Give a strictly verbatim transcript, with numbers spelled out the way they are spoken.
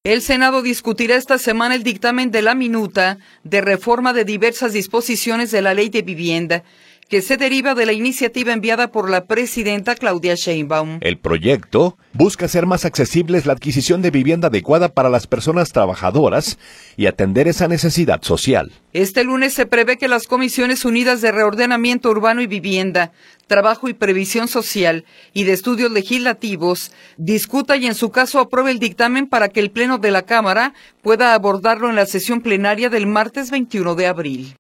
El Senado discutirá esta semana el dictamen de la minuta de reforma de diversas disposiciones de la Ley de Vivienda, que se deriva de la iniciativa enviada por la presidenta Claudia Sheinbaum. El proyecto busca hacer más accesibles la adquisición de vivienda adecuada para las personas trabajadoras y atender esa necesidad social. Este lunes se prevé que las Comisiones Unidas de Reordenamiento Urbano y Vivienda, Trabajo y Previsión Social y de Estudios Legislativos discuta y en su caso apruebe el dictamen para que el Pleno de la Cámara pueda abordarlo en la sesión plenaria del martes veintiuno de abril.